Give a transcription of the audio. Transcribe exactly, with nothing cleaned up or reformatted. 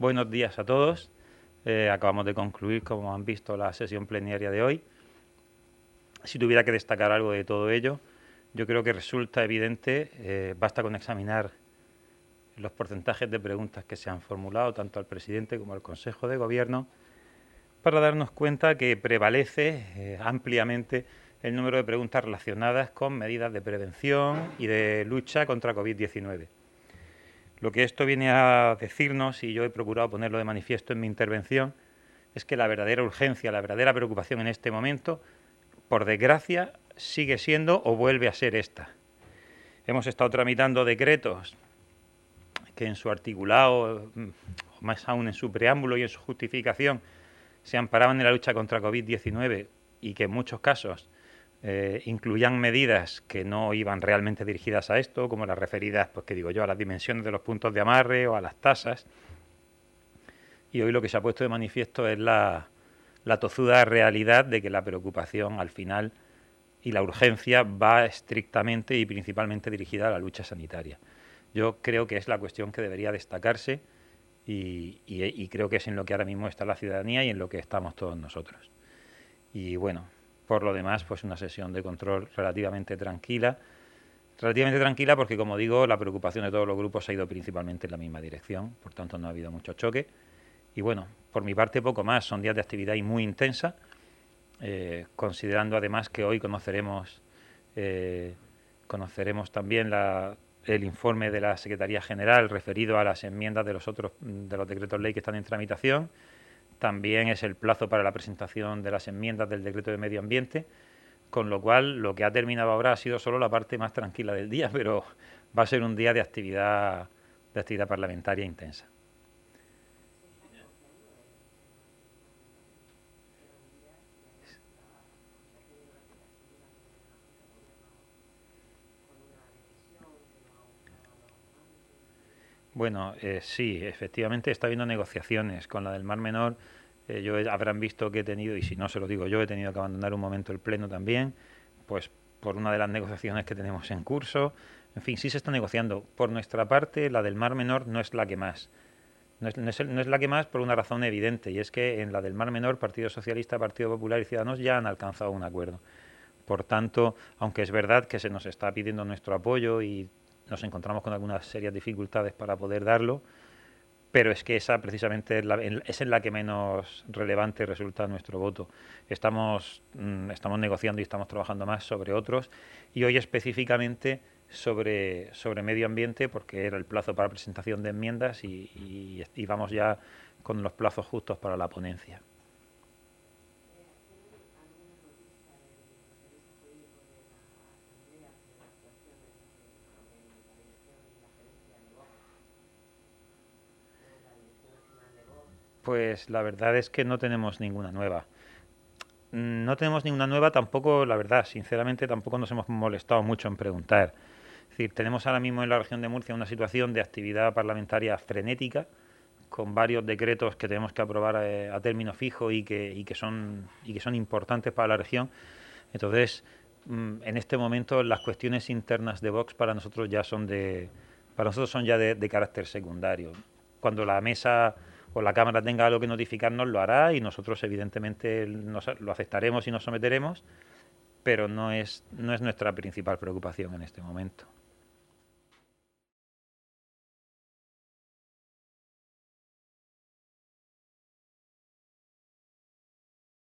Buenos días a todos. Eh, acabamos de concluir, como han visto, la sesión plenaria de hoy. Si tuviera que destacar algo de todo ello, yo creo que resulta evidente, eh, basta con examinar los porcentajes de preguntas que se han formulado tanto al presidente como al Consejo de Gobierno para darnos cuenta que prevalece eh, ampliamente el número de preguntas relacionadas con medidas de prevención y de lucha contra COVID diecinueve. Lo que esto viene a decirnos, y yo he procurado ponerlo de manifiesto en mi intervención, es que la verdadera urgencia, la verdadera preocupación en este momento, por desgracia, sigue siendo o vuelve a ser esta. Hemos estado tramitando decretos que en su articulado, más aún en su preámbulo y en su justificación, se amparaban en la lucha contra COVID diecinueve y que en muchos casos eh, incluían medidas que no iban realmente dirigidas a esto, como las referidas, pues que digo yo, a las dimensiones de los puntos de amarre o a las tasas. Y hoy lo que se ha puesto de manifiesto es la, la tozuda realidad de que la preocupación al final y la urgencia va estrictamente y principalmente dirigida a la lucha sanitaria. Yo creo que es la cuestión que debería destacarse y, y, y creo que es en lo que ahora mismo está la ciudadanía y en lo que estamos todos nosotros. Y bueno, por lo demás, pues una sesión de control relativamente tranquila. Relativamente tranquila porque, como digo, la preocupación de todos los grupos ha ido principalmente en la misma dirección, por tanto no ha habido mucho choque. Y bueno, por mi parte poco más, son días de actividad muy intensa, eh, considerando además que hoy conoceremos, eh, conoceremos también la, el informe de la Secretaría General referido a las enmiendas de los otros de los decretos ley que están en tramitación. También es el plazo para la presentación de las enmiendas del decreto de medio ambiente, con lo cual lo que ha terminado ahora ha sido solo la parte más tranquila del día, pero va a ser un día de actividad, de actividad parlamentaria intensa. Bueno, eh, sí, efectivamente está habiendo negociaciones con la del Mar Menor. Eh, yo he, habrán visto que he tenido, y si no se lo digo yo, he tenido que abandonar un momento el pleno también, pues por una de las negociaciones que tenemos en curso. En fin, sí se está negociando. Por nuestra parte, la del Mar Menor no es la que más. No es, no, es el, no es la que más por una razón evidente, y es que en la del Mar Menor, Partido Socialista, Partido Popular y Ciudadanos ya han alcanzado un acuerdo. Por tanto, aunque es verdad que se nos está pidiendo nuestro apoyo y nos encontramos con algunas serias dificultades para poder darlo, pero es que esa precisamente es, la, es en la que menos relevante resulta nuestro voto. Estamos, mmm, estamos negociando y estamos trabajando más sobre otros, y hoy específicamente sobre, sobre medio ambiente, porque era el plazo para presentación de enmiendas y, y, y vamos ya con los plazos justos para la ponencia. Pues la verdad es que no tenemos ninguna nueva. No tenemos ninguna nueva, tampoco, la verdad, sinceramente tampoco nos hemos molestado mucho en preguntar. Es decir, tenemos ahora mismo en la región de Murcia una situación de actividad parlamentaria frenética, con varios decretos que tenemos que aprobar a, a término fijo y que, y, que son, y que son importantes para la región. Entonces, en este momento las cuestiones internas de Vox para nosotros ya son de, para nosotros son ya de, de carácter secundario. Cuando la mesa o la Cámara tenga algo que notificarnos, lo hará y nosotros evidentemente nos, lo aceptaremos y nos someteremos, pero no es, no es nuestra principal preocupación en este momento.